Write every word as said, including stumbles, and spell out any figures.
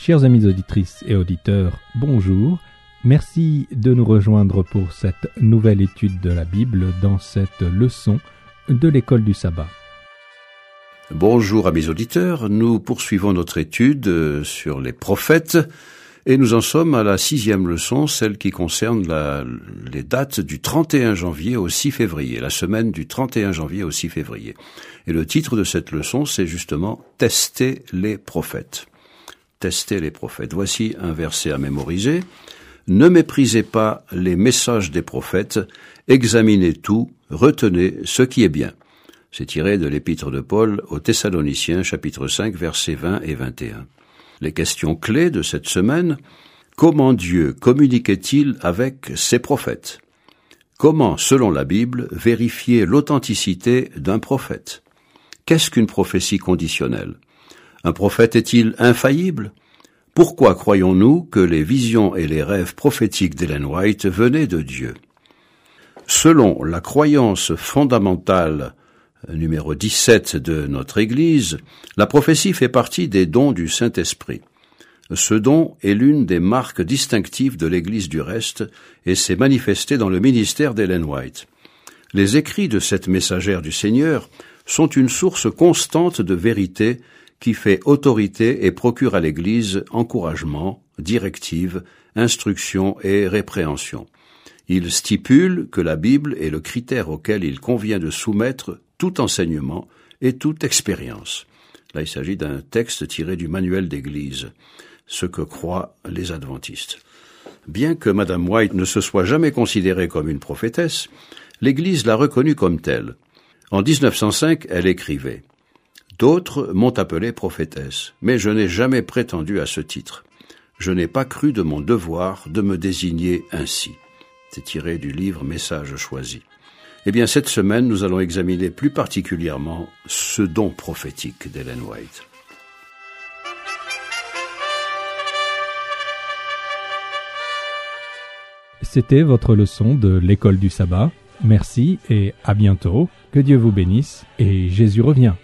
Chers amis auditrices et auditeurs, bonjour. Merci de nous rejoindre pour cette nouvelle étude de la Bible dans cette leçon de l'école du sabbat. Bonjour amis auditeurs, nous poursuivons notre étude sur les prophètes et nous en sommes à la sixième leçon, celle qui concerne la, les dates du trente et un janvier au six février, la semaine du trente et un janvier au six février. Et le titre de cette leçon, c'est justement « Tester les prophètes ». Tester les prophètes. Voici un verset à mémoriser. « Ne méprisez pas les messages des prophètes, examinez tout, retenez ce qui est bien ». C'est tiré de l'épître de Paul aux Thessaloniciens, chapitre cinq, versets vingt et vingt et un. Les questions clés de cette semaine: comment Dieu communiquait-il avec ses prophètes? Comment, selon la Bible, vérifier l'authenticité d'un prophète? Qu'est-ce qu'une prophétie conditionnelle? Un prophète est-il infaillible? Pourquoi croyons-nous que les visions et les rêves prophétiques d'Ellen White venaient de Dieu? Selon la croyance fondamentale numéro dix-sept de notre Église, la prophétie fait partie des dons du Saint-Esprit. Ce don est l'une des marques distinctives de l'Église du reste et s'est manifesté dans le ministère d'Ellen White. Les écrits de cette messagère du Seigneur sont une source constante de vérité qui fait autorité et procure à l'Église encouragement, directive, instruction et répréhension. Il stipule que la Bible est le critère auquel il convient de soumettre tout enseignement et toute expérience. Là, il s'agit d'un texte tiré du manuel d'Église, ce que croient les adventistes. Bien que Madame White ne se soit jamais considérée comme une prophétesse, l'Église l'a reconnue comme telle. En dix-neuf cent cinq, elle écrivait « D'autres m'ont appelée prophétesse, mais je n'ai jamais prétendu à ce titre. Je n'ai pas cru de mon devoir de me désigner ainsi. » C'est tiré du livre Messages choisis. Eh bien, cette semaine, nous allons examiner plus particulièrement ce don prophétique d'Ellen White. C'était votre leçon de l'école du sabbat. Merci et à bientôt. Que Dieu vous bénisse et Jésus revient.